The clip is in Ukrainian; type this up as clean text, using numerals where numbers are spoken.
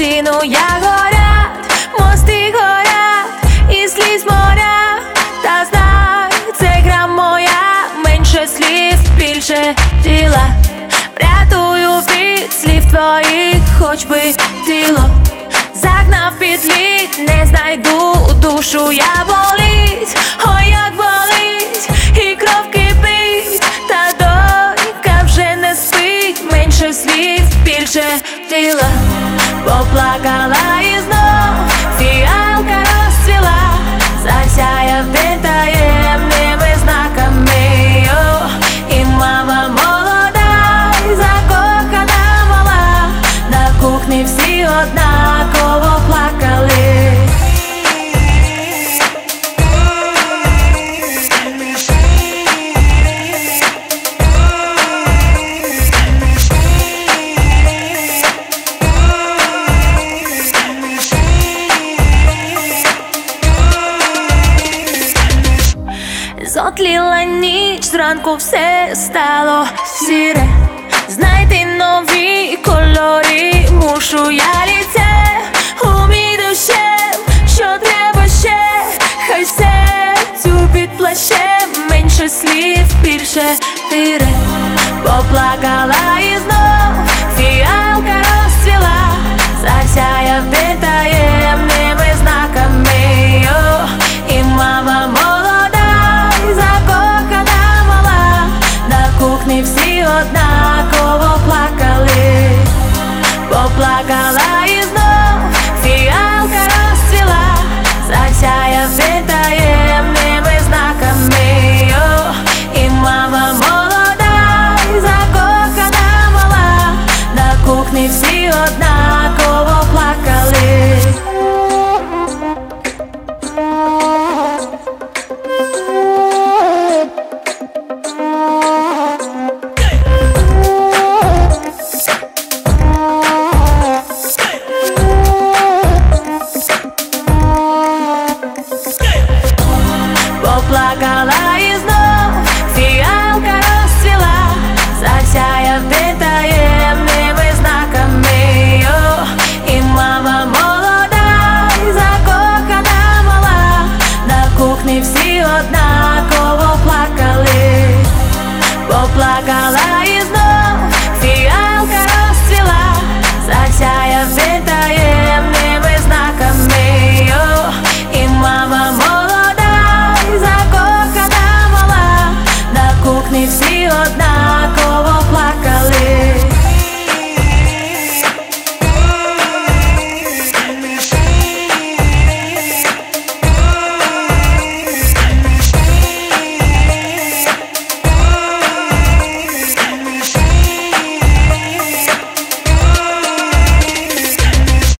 стіну, як горять, мости горять, і сліз моря. Та знай, це гра моя, менше слів, більше тіла. Врятую від слів твоїх, хоч би тіло загнав під лід, не знайду душу, я болить, ой, як болить, і кров кипить, та донька вже не спить, менше слів, більше тіла. Поплакала і знов фіалка розцвіла, засяяв день таємними знаками. О, і мама молода, і закохана мала, на кухні всі однаково плакали. Зотліла ніч, зранку все стало сіре. Знайти нові кольори мушу я, ліце у мій душем, що треба ще, хай серцю під плащем, менше слів, більше тире. Поплакала і знов фіалка розцвіла, засяяв день таємними знаками. О, і мама молода, і закохана мала, на кухні всі однаково плакали. Поплакала і знов фіалка розцвіла, засяяв день таємними знаками. О, і мама молода, і закохана мала, на кухні всі однаково плакали. Поплакала і знов фіалка розцвіла, засяяв день таємними знаками. О, і мама молода, і закохана мала, на кухні всі однаково плакали. Поплакала і знов фіалка розцвіла, засяяв день таємними знаками. О, і мама молода, і закохана мала, на кухні всі одна.